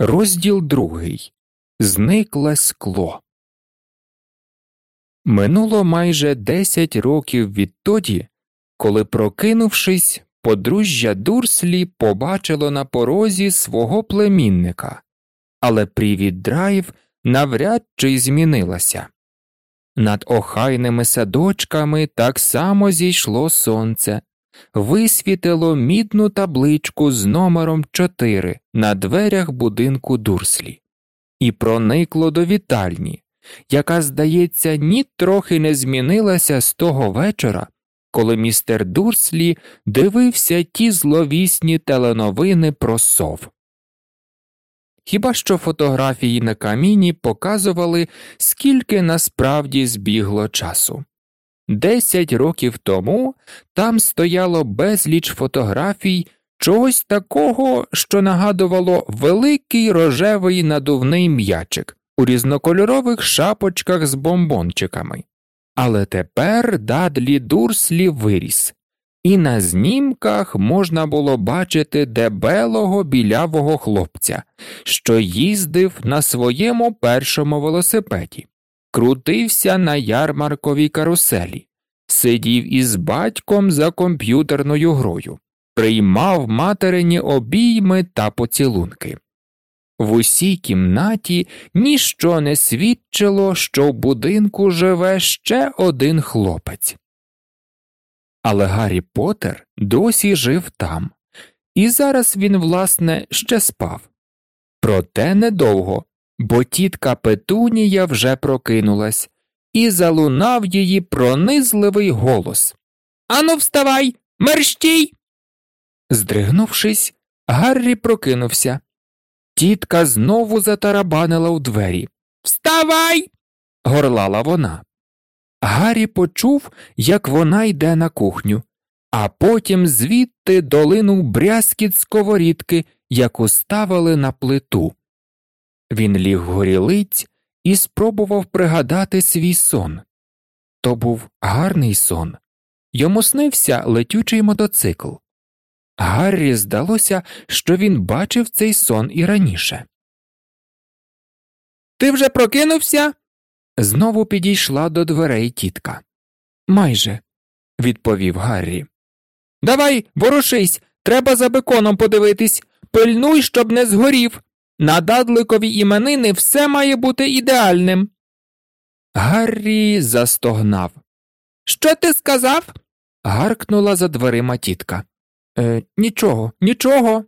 Розділ 2. Зникле скло. Минуло майже 10 років відтоді, коли, прокинувшись, подружжя Дурслі побачило на порозі свого племінника, але привід Драйв навряд чи змінилася. Над охайними садочками так само зійшло сонце, висвітило мідну табличку з номером 4 на дверях будинку Дурслі і проникло до вітальні, яка, здається, нітрохи не змінилася з того вечора, коли містер Дурслі дивився ті зловісні теленовини про сов. Хіба що фотографії на каміні показували, скільки насправді збігло часу. 10 років тому там стояло безліч фотографій чогось такого, що нагадувало великий рожевий надувний м'ячик у різнокольорових шапочках з бомбончиками. Але тепер Дадлі Дурслі виріс, і на знімках можна було бачити дебелого білявого хлопця, що їздив на своєму першому велосипеді, крутився на ярмарковій каруселі, сидів із батьком за комп'ютерною грою, приймав материні обійми та поцілунки. В усій кімнаті ніщо не свідчило, що в будинку живе ще один хлопець. Але Гаррі Поттер досі жив там, і зараз він, власне, ще спав. Проте недовго, бо тітка Петунія вже прокинулась, і залунав її пронизливий голос. «Ану, вставай! Мерщій!» Здригнувшись, Гаррі прокинувся. Тітка знову затарабанила у двері. «Вставай!» – горлала вона. Гаррі почув, як вона йде на кухню, а потім звідти долинув брязкіт сковорідки, яку ставили на плиту. Він ліг горілиць і спробував пригадати свій сон. То був гарний сон. Йому снився летючий мотоцикл. Гаррі здалося, що він бачив цей сон і раніше. «Ти вже прокинувся?» Знову підійшла до дверей тітка. «Майже», – відповів Гаррі. «Давай, ворушись, треба за беконом подивитись, пильнуй, щоб не згорів. На Дадликові іменини все має бути ідеальним». Гаррі застогнав. «Що ти сказав?» – гаркнула за дверима тітка. Нічого, нічого».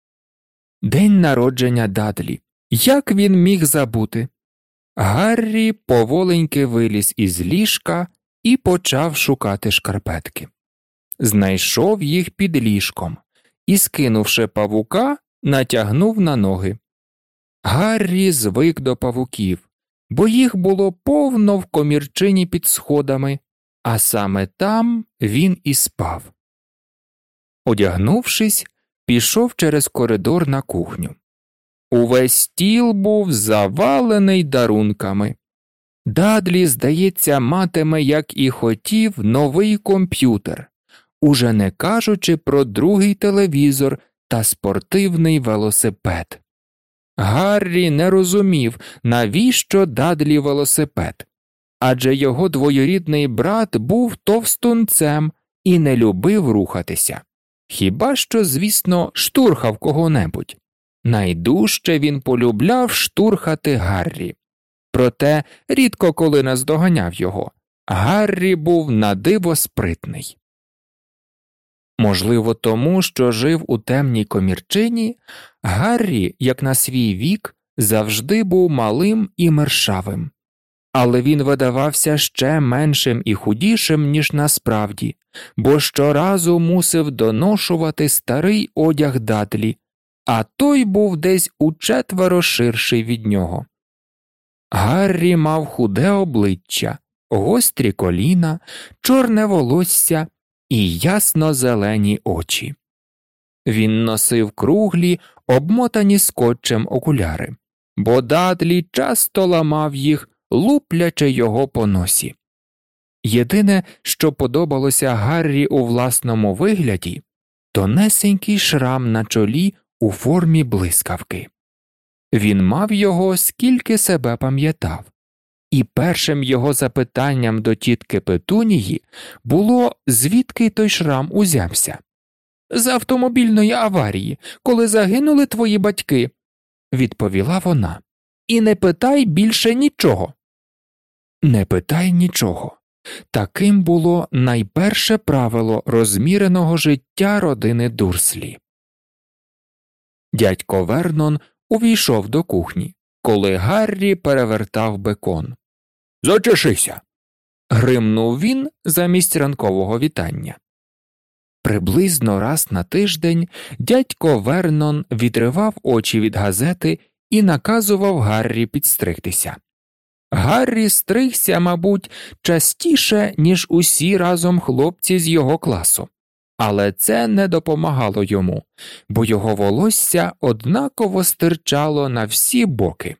День народження Дадлі. Як він міг забути? Гаррі поволеньки виліз із ліжка і почав шукати шкарпетки. Знайшов їх під ліжком і, скинувши павука, натягнув на ноги. Гаррі звик до павуків, бо їх було повно в комірчині під сходами, а саме там він і спав. Одягнувшись, пішов через коридор на кухню. Увесь стіл був завалений дарунками. Дадлі, здається, матиме, як і хотів, новий комп'ютер, уже не кажучи про другий телевізор та спортивний велосипед. Гаррі не розумів, навіщо Дадлі велосипед, адже його двоюрідний брат був товстунцем і не любив рухатися. Хіба що, звісно, штурхав кого-небудь. Найдужче він полюбляв штурхати Гаррі. Проте рідко коли наздоганяв його. Гаррі був надиво спритний. Можливо, тому, що жив у темній комірчині, Гаррі, як на свій вік, завжди був малим і мершавим. Але він видавався ще меншим і худішим, ніж насправді, бо щоразу мусив доношувати старий одяг Дадлі, а той був десь учетверо ширший від нього. Гаррі мав худе обличчя, гострі коліна, чорне волосся і ясно-зелені очі. Він носив круглі, обмотані скотчем окуляри, бо Дадлі часто ламав їх, луплячи його по носі. Єдине, що подобалося Гаррі у власному вигляді, тонесенький шрам на чолі у формі блискавки. Він мав його, скільки себе пам'ятав. І першим його запитанням до тітки Петунії було, звідки той шрам узявся. «З автомобільної аварії, коли загинули твої батьки», – відповіла вона. «І не питай більше нічого». Не питай нічого. Таким було найперше правило розміреного життя родини Дурслі. Дядько Вернон увійшов до кухні, коли Гаррі перевертав бекон. «Зачешися!» – гримнув він замість ранкового вітання. Приблизно раз на тиждень дядько Вернон відривав очі від газети і наказував Гаррі підстригтися. Гаррі стригся, мабуть, частіше, ніж усі разом хлопці з його класу. Але це не допомагало йому, бо його волосся однаково стирчало на всі боки.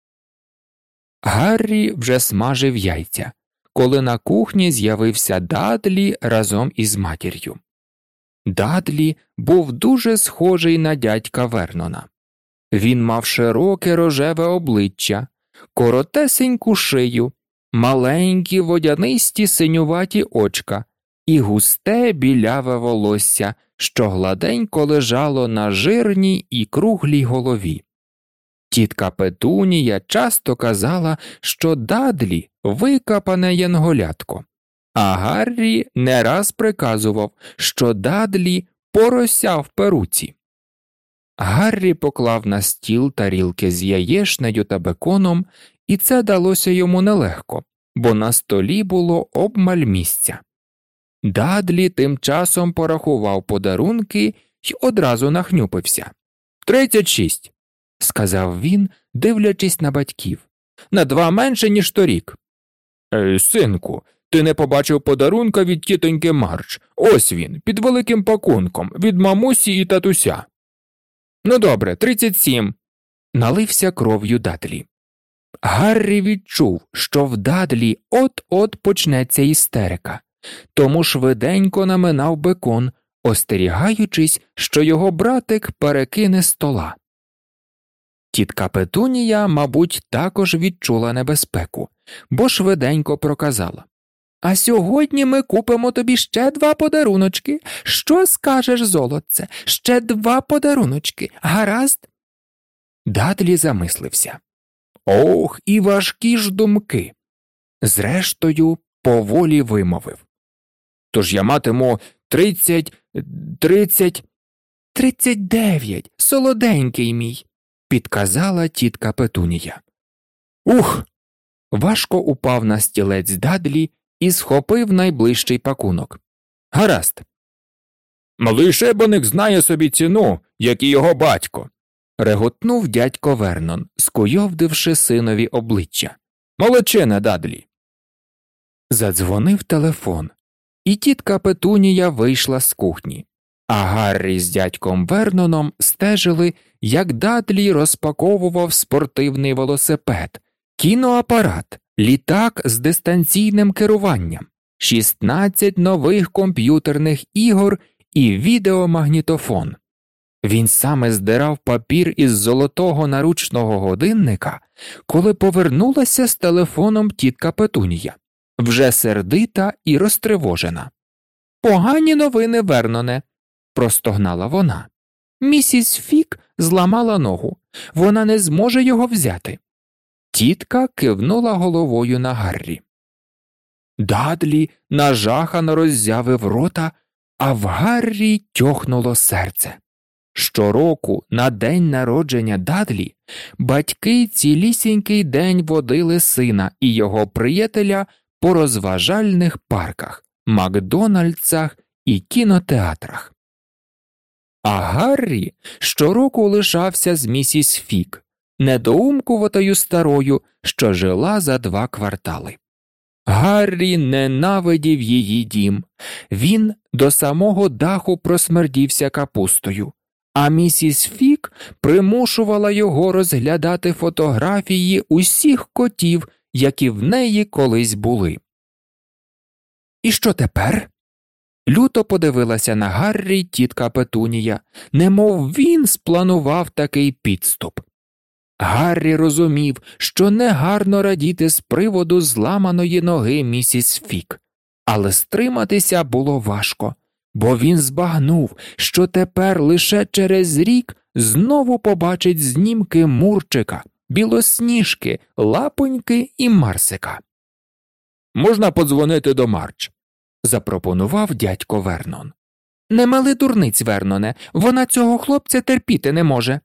Гаррі вже смажив яйця, коли на кухні з'явився Дадлі разом із матір'ю. Дадлі був дуже схожий на дядька Вернона. Він мав широке рожеве обличчя, коротесеньку шию, маленькі водянисті синюваті очка і густе біляве волосся, що гладенько лежало на жирній і круглій голові. Тітка Петунія часто казала, що Дадлі – викапане янголятко, а Гаррі не раз приказував, що Дадлі – порося в перуці. Гаррі поклав на стіл тарілки з яєшнею та беконом, і це далося йому нелегко, бо на столі було обмаль місця. Дадлі тим часом порахував подарунки й одразу нахнюпився. 36, – сказав він, дивлячись на батьків. На 2 менше, ніж торік. Синку, ти не побачив подарунка від тітоньки Мардж. Ось він, під великим пакунком, від мамусі і татуся. Ну добре, 37. Налився кров'ю Дадлі. Гаррі відчув, що в Дадлі от-от почнеться істерика, тому швиденько наминав бекон, остерігаючись, що його братик перекине стола. Тітка Петунія, мабуть, також відчула небезпеку, бо швиденько проказала. «А сьогодні ми купимо тобі ще 2 подаруночки. Що скажеш, золотце? Ще 2 подаруночки. Гаразд?» Дадлі замислився. Ох, і важкі ж думки. Зрештою, поволі вимовив. «Тож я матиму 39, солоденький мій», – підказала тітка Петунія. «Ух!» – важко упав на стілець Дадлі і схопив найближчий пакунок. «Гаразд». «Малий шибаник знає собі ціну, як і його батько», – реготнув дядько Вернон, скуйовдивши синові обличчя. «Молодчина, Дадлі». Задзвонив телефон, і тітка Петунія вийшла з кухні, а Гаррі з дядьком Верноном стежили, як Дадлі розпаковував спортивний велосипед, кіноапарат, літак з дистанційним керуванням, 16 нових комп'ютерних ігор і відеомагнітофон. Він саме здирав папір із золотого наручного годинника, коли повернулася з телефоном тітка Петунія, вже сердита і розтривожена. «Погані новини, Верноне», – простогнала вона. «Місіс Фік зламала ногу, вона не зможе його взяти». Тітка кивнула головою на Гаррі. Дадлі нажахано роззявив рота, а в Гаррі тьохнуло серце. Щороку на день народження Дадлі батьки цілісінький день водили сина і його приятеля по розважальних парках, Макдональдсах і кінотеатрах. А Гаррі щороку лишався з місіс Фік, недоумкуватою старою, що жила за 2 квартали. Гаррі ненавидів її дім, він до самого даху просмердівся капустою, а місіс Фік примушувала його розглядати фотографії усіх котів, які в неї колись були. «І що тепер?» Люто подивилася на Гаррі тітка Петунія, немов він спланував такий підступ. Гаррі розумів, що негарно радіти з приводу зламаної ноги місіс Фік, але стриматися було важко, бо він збагнув, що тепер лише через рік знову побачить знімки Мурчика, Білосніжки, Лапоньки і Марсика. «Можна подзвонити до Марч», – запропонував дядько Вернон. «Не мели дурниць, Верноне, вона цього хлопця терпіти не може».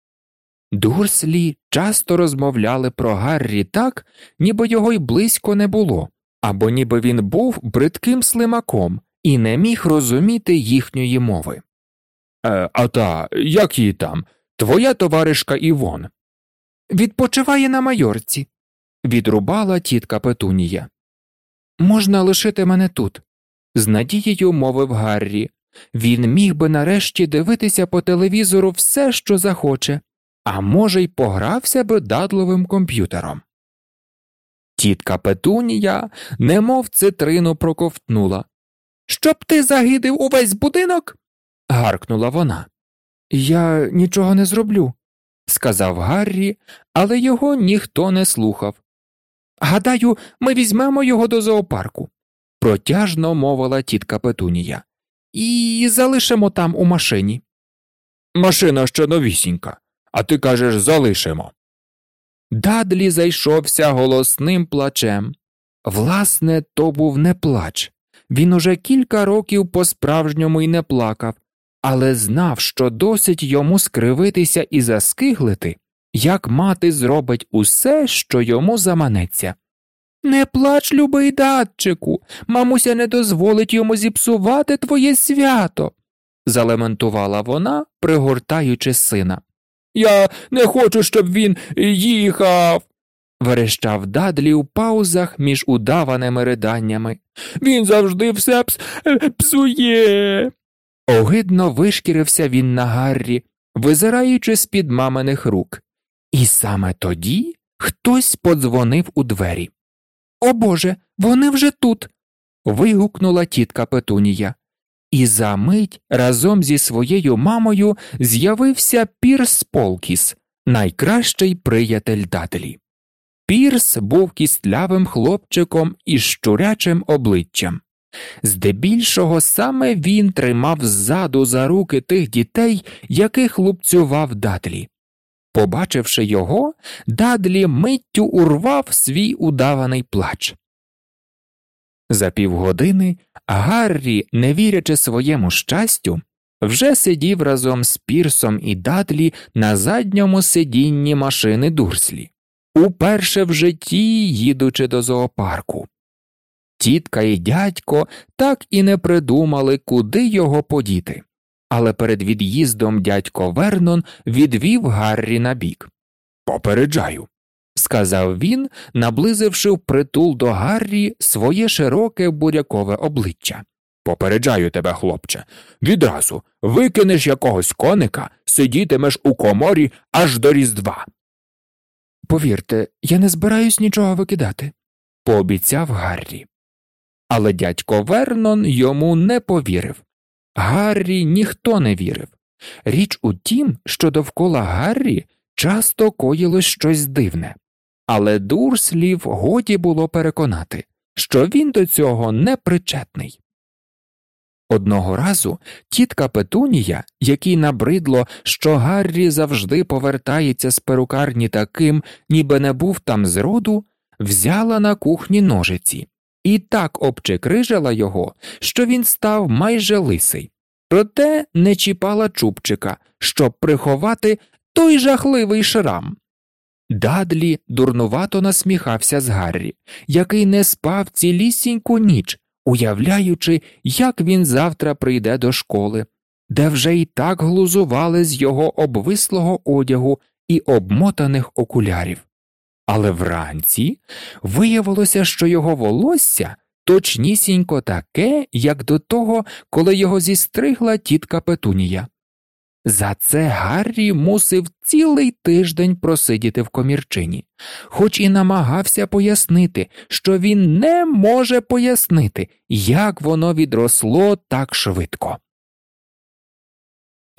Дурслі часто розмовляли про Гаррі так, ніби його й близько не було, або ніби він був бридким слимаком і не міг розуміти їхньої мови. «А та, як її там? Твоя товаришка Івон?» «Відпочиває на Майорці», – відрубала тітка Петунія. «Можна лишити мене тут», – з надією мовив Гаррі. Він міг би нарешті дивитися по телевізору все, що захоче, а може й погрався би дадловим комп'ютером. Тітка Петунія немов цитрину проковтнула. «Щоб ти загидив увесь будинок?» – гаркнула вона. «Я нічого не зроблю», – сказав Гаррі, але його ніхто не слухав. «Гадаю, ми візьмемо його до зоопарку», – протяжно мовила тітка Петунія. «І залишимо там у машині». «Машина ще новісінька, а ти кажеш залишимо». Дадлі зайшовся голосним плачем. Власне, то був не плач. Він уже кілька років по-справжньому й не плакав, але знав, що досить йому скривитися і заскиглити, як мати зробить усе, що йому заманеться. «Не плач, любий датчику, мамуся не дозволить йому зіпсувати твоє свято», – залементувала вона, пригортаючи сина. «Я не хочу, щоб він їхав», – верещав Дадлі у паузах між удаваними риданнями. «Він завжди все псує». Огидно вишкірився він на Гаррі, визираючи з-під маминих рук. І саме тоді хтось подзвонив у двері. «О Боже, вони вже тут!» – вигукнула тітка Петунія. І за мить разом зі своєю мамою з'явився Пірс Полкіс, найкращий приятель Дадлі. Пірс був кістлявим хлопчиком із щурячим обличчям. Здебільшого саме він тримав ззаду за руки тих дітей, яких лупцював Дадлі. Побачивши його, Дадлі миттю урвав свій удаваний плач. За півгодини Гаррі, не вірячи своєму щастю, вже сидів разом з Пірсом і Дадлі на задньому сидінні машини Дурслі, уперше в житті їдучи до зоопарку. Тітка і дядько так і не придумали, куди його подіти, але перед від'їздом дядько Вернон відвів Гаррі набік. «Попереджаю», – сказав він, наблизивши впритул до Гаррі своє широке бурякове обличчя. «Попереджаю тебе, хлопче, відразу викинеш якогось коника, сидітимеш у коморі аж до Різдва». «Повірте, я не збираюсь нічого викидати», – пообіцяв Гаррі. Але дядько Вернон йому не повірив. Гаррі ніхто не вірив. Річ у тім, що довкола Гаррі часто коїлось щось дивне. Але Дурслів годі було переконати, що він до цього не причетний. Одного разу тітка Петунія, якій набридло, що Гаррі завжди повертається з перукарні таким, ніби не був там зроду, взяла на кухні ножиці і так обчекрижила його, що він став майже лисий. Проте не чіпала чубчика, щоб приховати той жахливий шрам. Дадлі дурнувато насміхався з Гаррі, який не спав цілісіньку ніч, уявляючи, як він завтра прийде до школи, де вже й так глузували з його обвислого одягу і обмотаних окулярів. Але вранці виявилося, що його волосся точнісінько таке, як до того, коли його зістригла тітка Петунія. За це Гаррі мусив цілий тиждень просидіти в комірчині, хоч і намагався пояснити, що він не може пояснити, як воно відросло так швидко.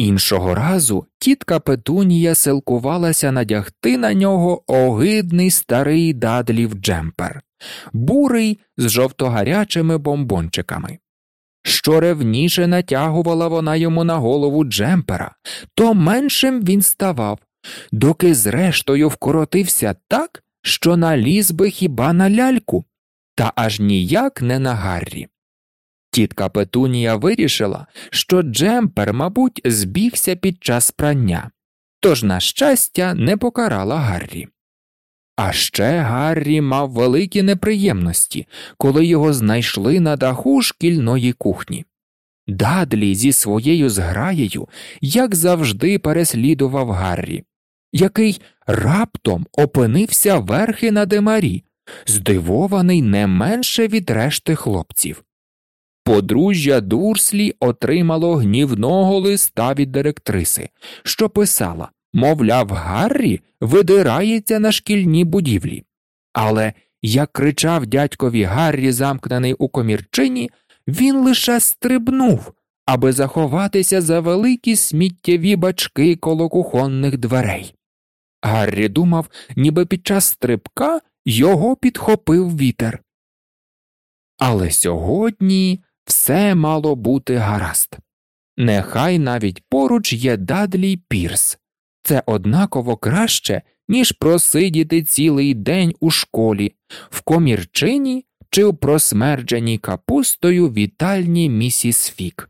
Іншого разу тітка Петунія силкувалася надягти на нього огидний старий Дадлів джемпер, бурий з жовтогарячими бомбончиками. Що ревніше натягувала вона йому на голову джемпера, то меншим він ставав, доки зрештою вкоротився так, що наліз би хіба на ляльку, та аж ніяк не на Гаррі. Тітка Петунія вирішила, що джемпер, мабуть, збігся під час прання, тож, на щастя, не покарала Гаррі. А ще Гаррі мав великі неприємності, коли його знайшли на даху шкільної кухні. Дадлі зі своєю зграєю, як завжди, переслідував Гаррі, який раптом опинився верхи на димарі, здивований не менше від решти хлопців. Подружжя Дурслі отримало гнівного листа від директриси, що писала, мовляв, Гаррі видирається на шкільні будівлі. Але, як кричав дядькові Гаррі, замкнений у комірчині, він лише стрибнув, аби заховатися за великі сміттєві бачки коло кухонних дверей. Гаррі думав, ніби під час стрибка його підхопив вітер. Але сьогодні все мало бути гаразд. Нехай навіть поруч є Дадлі Пірс. Це однаково краще, ніж просидіти цілий день у школі, в комірчині чи в просмердженій капустою вітальні місіс Фік.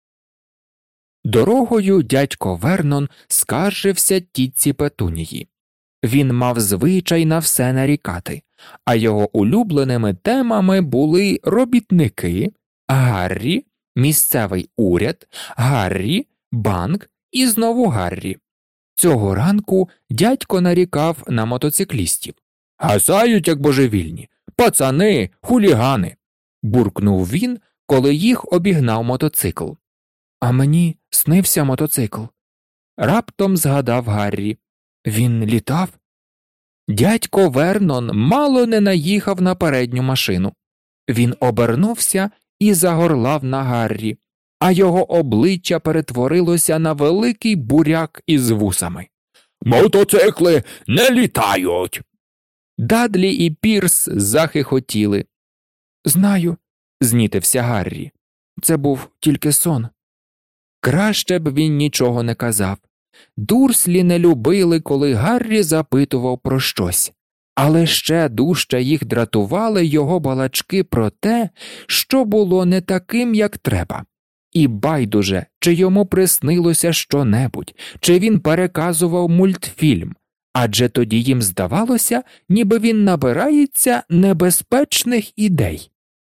Дорогою дядько Вернон скаржився тітці Петунії. Він мав звичай на все нарікати, а його улюбленими темами були робітники, Гаррі, місцевий уряд, Гаррі, банк і знову Гаррі. Цього ранку дядько нарікав на мотоциклістів. «Гасають, як божевільні! Пацани, хулігани!» – буркнув він, коли їх обігнав мотоцикл. «А мені снився мотоцикл», – раптом згадав Гаррі. «Він літав?» Дядько Вернон мало не наїхав на передню машину. Він обернувся і загорлав на Гаррі, а його обличчя перетворилося на великий буряк із вусами. «Мотоцикли не літають!» Дадлі і Пірс захихотіли. «Знаю», – знітився Гаррі. «Це був тільки сон». Краще б він нічого не казав. Дурслі не любили, коли Гаррі запитував про щось, але ще дужче їх дратували його балачки про те, що було не таким, як треба. І байдуже, чи йому приснилося що-небудь, чи він переказував мультфільм, адже тоді їм здавалося, ніби він набирається небезпечних ідей.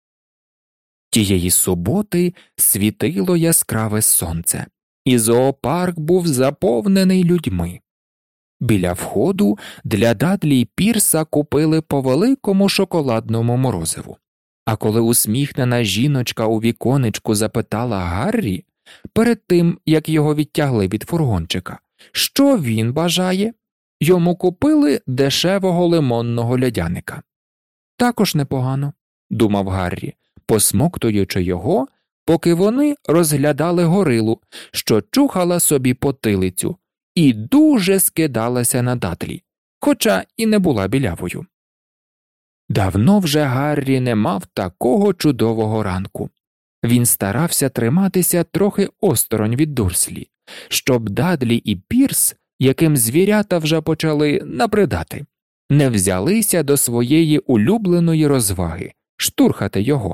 Тієї суботи світило яскраве сонце, і зоопарк був заповнений людьми. Біля входу для Дадлі й Пірса купили по великому шоколадному морозиву. А коли усміхнена жіночка у віконечку запитала Гаррі, перед тим, як його відтягли від фургончика, що він бажає, йому купили дешевого лимонного льодяника. «Також непогано», – думав Гаррі, посмоктуючи його, поки вони розглядали горилу, що чухала собі потилицю, і дуже скидалася на Дадлі, хоча і не була білявою. Давно вже Гаррі не мав такого чудового ранку. Він старався триматися трохи осторонь від Дурслі, щоб Дадлі і Пірс, яким звірята вже почали набридати, не взялися до своєї улюбленої розваги – штурхати його.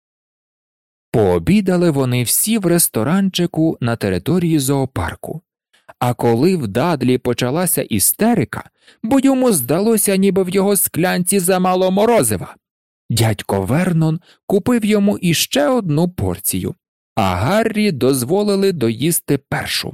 Пообідали вони всі в ресторанчику на території зоопарку. А коли в Дадлі почалася істерика, бо йому здалося, ніби в його склянці замало морозива, дядько Вернон купив йому іще одну порцію, а Гаррі дозволили доїсти першу.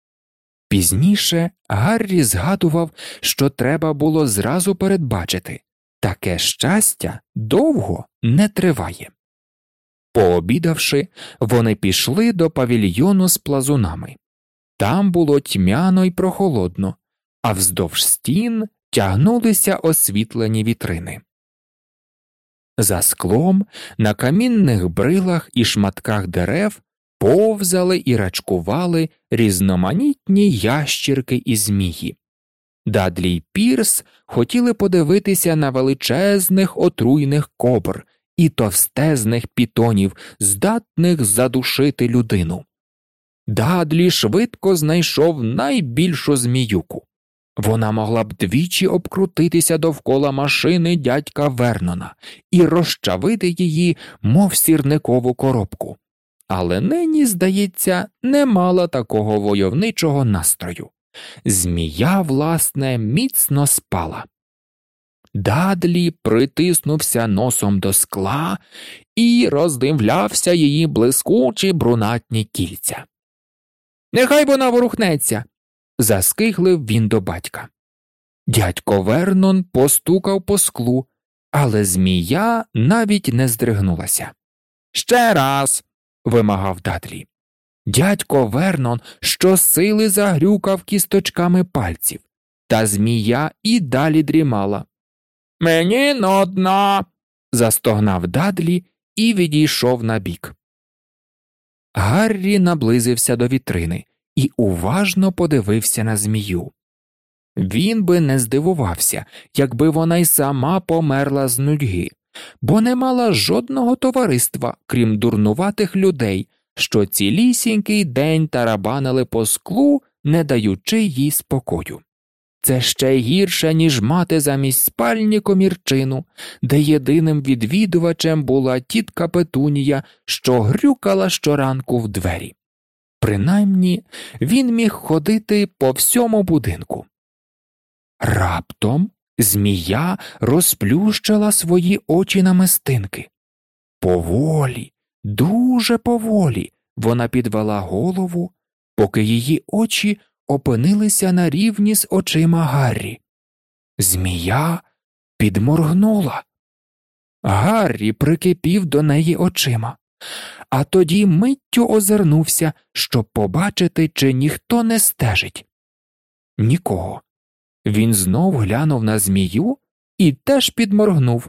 Пізніше Гаррі згадував, що треба було зразу передбачити – таке щастя довго не триває. Пообідавши, вони пішли до павільйону з плазунами. Там було тьмяно й прохолодно, а вздовж стін тягнулися освітлені вітрини. За склом, на камінних брилах і шматках дерев Повзали і рачкували різноманітні ящірки і змії. Дадлі й Пірс хотіли подивитися на величезних отруйних кобр і товстезних пітонів, здатних задушити людину. Дадлі швидко знайшов найбільшу зміюку. Вона могла б двічі обкрутитися довкола машини дядька Вернона і розчавити її, мов сірникову коробку. Але нині, здається, не мала такого войовничого настрою. Змія, власне, міцно спала. Дадлі притиснувся носом до скла і роздивлявся її блискучі брунатні кільця. «Нехай вона ворухнеться!» – заскиглив він до батька. Дядько Вернон постукав по склу, але змія навіть не здригнулася. «Ще раз!» – вимагав Дадлі. Дядько Вернон щосили загрюкав кісточками пальців, та змія і далі дрімала. «Мені нудно!» – застогнав Дадлі і відійшов набік. Гаррі наблизився до вітрини і уважно подивився на змію. Він би не здивувався, якби вона й сама померла з нудьги, бо не мала жодного товариства, крім дурнуватих людей, що цілісінький день тарабанили по склу, не даючи їй спокою. Це ще гірше, ніж мати замість спальні комірчину, де єдиним відвідувачем була тітка Петунія, що грюкала щоранку в двері. Принаймні, він міг ходити по всьому будинку. Раптом змія розплющила свої очі намистинки. Поволі, дуже поволі вона підвела голову, поки її очі опинилися на рівні з очима Гаррі. Змія підморгнула. Гаррі прикипів до неї очима, а тоді миттю озирнувся, щоб побачити, чи ніхто не стежить. Нікого. Він знов глянув на змію і теж підморгнув.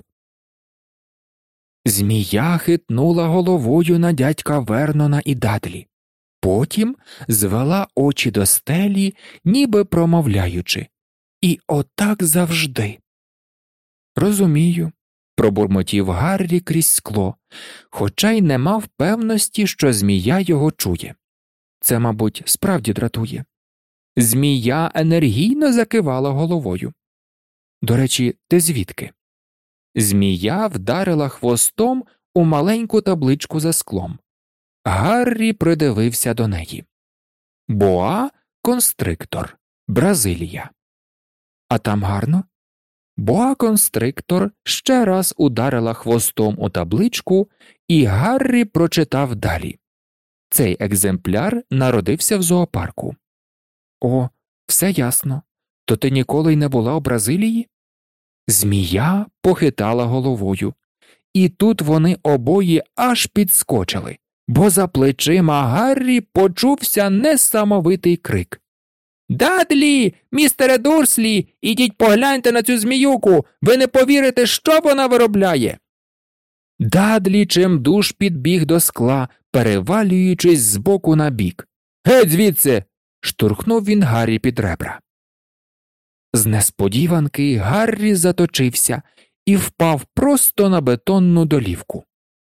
Змія хитнула головою на дядька Вернона і Дадлі. Потім звела очі до стелі, ніби промовляючи. І отак завжди. «Розумію», – пробурмотів Гаррі крізь скло, хоча й не мав певності, що змія його чує. Це, мабуть, справді дратує. Змія енергійно закивала головою. «До речі, ти звідки?» Змія вдарила хвостом у маленьку табличку за склом. Гаррі придивився до неї. Боа констриктор, Бразилія. А там гарно? Боа констриктор ще раз ударила хвостом у табличку, і Гаррі прочитав далі. Цей екземпляр народився в зоопарку. О, все ясно. То ти ніколи й не була у Бразилії? Змія похитала головою. І тут вони обоє аж підскочили, бо за плечима Гаррі почувся несамовитий крик. «Дадлі! Містере Дурслі! Ідіть погляньте на цю зміюку! Ви не повірите, що вона виробляє!» Дадлі чимдуж підбіг до скла, перевалюючись з боку на бік. «Геть звідси!» – штурхнув він Гаррі під ребра. З несподіванки Гаррі заточився і впав просто на бетонну долівку.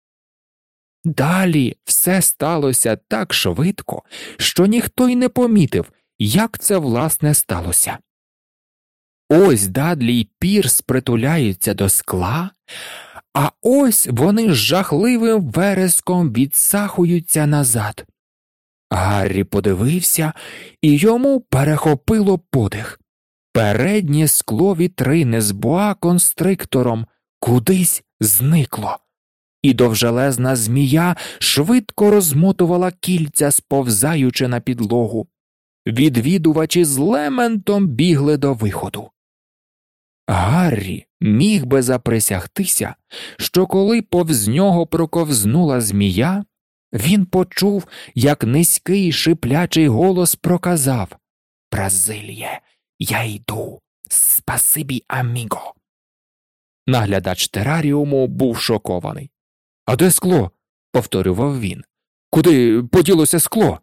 Далі все сталося так швидко, що ніхто й не помітив, як це власне сталося. Ось Дадлі й Пірс притуляються до скла, а ось вони з жахливим вереском відсахуються назад. Гаррі подивився, і йому перехопило подих. Переднє скло вітрини з боа-констриктором кудись зникло, і довжелезна змія швидко розмотувала кільця, сповзаючи на підлогу. Відвідувачі з лементом бігли до виходу. Гаррі міг би заприсягтися, що коли повз нього проковзнула змія, він почув, як низький шиплячий голос проказав «Бразиліє, я йду, спасибі, аміго». Наглядач тераріуму був шокований. «А де скло?» – повторював він. Куди поділося скло?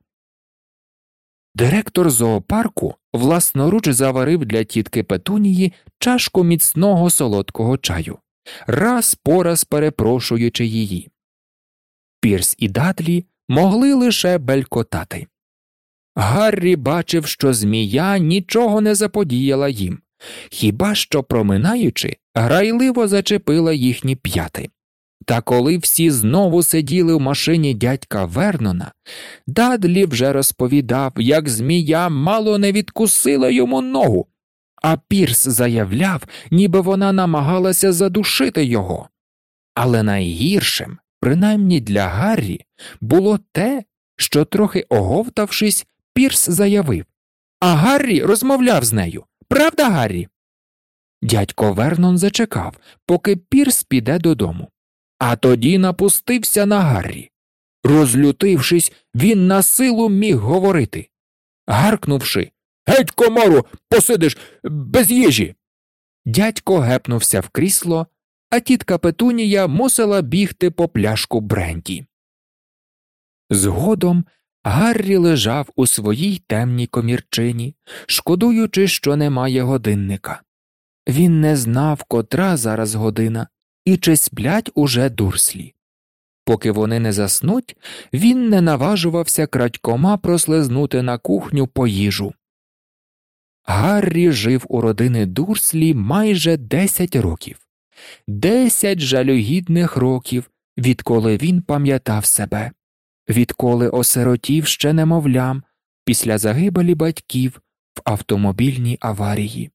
Директор зоопарку власноруч заварив для тітки Петунії чашку міцного солодкого чаю, раз по раз перепрошуючи її. Пірс і Дадлі могли лише белькотати. Гаррі бачив, що змія нічого не заподіяла їм, хіба що, проминаючи, грайливо зачепила їхні п'яти. Та коли всі знову сиділи в машині дядька Вернона, Дадлі вже розповідав, як змія мало не відкусила йому ногу, а Пірс заявляв, ніби вона намагалася задушити його. Але найгіршим, принаймні для Гаррі, було те, що, трохи оговтавшись, Пірс заявив: «А Гаррі розмовляв з нею. Правда, Гаррі?» Дядько Вернон зачекав, поки Пірс піде додому. А тоді напустився на Гаррі. Розлютившись, він на силу міг говорити. Гаркнувши: «Геть, комаро, посидиш без їжі!» Дядько гепнувся в крісло, а тітка Петунія мусила бігти по пляшку бренді. Згодом Гаррі лежав у своїй темній комірчині, шкодуючи, що немає годинника. Він не знав, котра зараз година, і чи сплять уже Дурслі. Поки вони не заснуть, він не наважувався крадькома прослизнути на кухню по їжу. Гаррі жив у родини Дурслі майже 10 років. 10 жалюгідних років, відколи він пам'ятав себе, відколи осиротів ще немовлям після загибелі батьків в автомобільній аварії.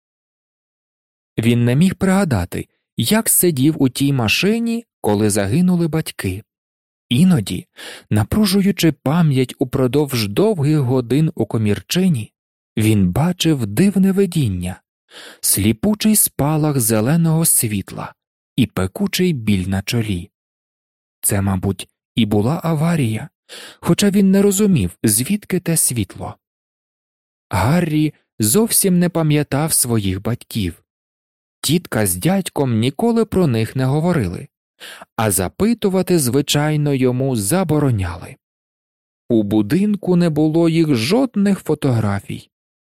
Він не міг пригадати, як сидів у тій машині, коли загинули батьки. Іноді, напружуючи пам'ять упродовж довгих годин у комірчині, він бачив дивне видіння, сліпучий спалах зеленого світла і пекучий біль на чолі. Це, мабуть, і була аварія, хоча він не розумів, звідки те світло. Гаррі зовсім не пам'ятав своїх батьків. Тітка з дядьком ніколи про них не говорили, а запитувати, звичайно, йому забороняли. У будинку не було їх жодних фотографій.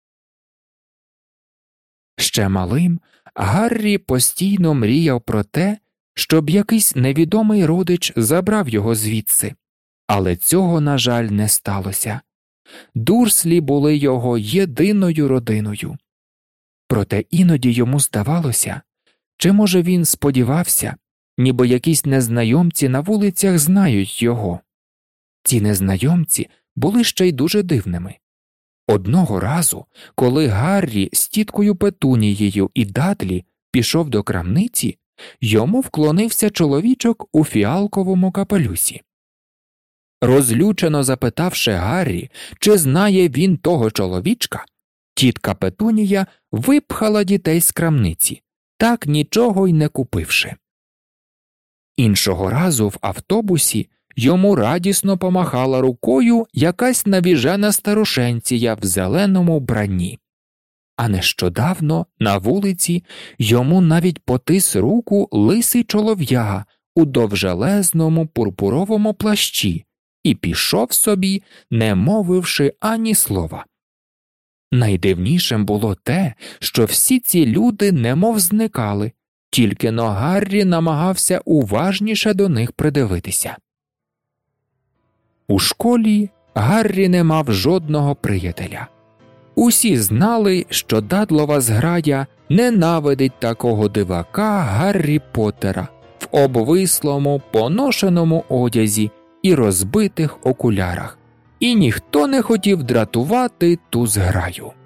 Ще малим Гаррі постійно мріяв про те, щоб якийсь невідомий родич забрав його звідси, але цього, на жаль, не сталося. Дурслі були його єдиною родиною. Проте іноді йому здавалося, чи, може, він сподівався, ніби якісь незнайомці на вулицях знають його. Ці незнайомці були ще й дуже дивними. Одного разу, коли Гаррі з тіткою Петунією і Дадлі пішов до крамниці, йому вклонився чоловічок у фіалковому капелюсі. Розлючено запитавши Гаррі, чи знає він того чоловічка, тітка Петунія випхала дітей з крамниці, так нічого й не купивши. Іншого разу в автобусі йому радісно помахала рукою якась навіжена старушенція в зеленому вбранні. А нещодавно на вулиці йому навіть потис руку лисий чолов'яга у довжелезному пурпуровому плащі і пішов собі, не мовивши ані слова. Найдивнішим було те, що всі ці люди немов зникали, тільки-но Гаррі намагався уважніше до них придивитися. У школі Гаррі не мав жодного приятеля. Усі знали, що Дадлова зграя ненавидить такого дивака Гаррі Поттера в обвислому, поношеному одязі і розбитих окулярах, і ніхто не хотів дратувати ту зграю.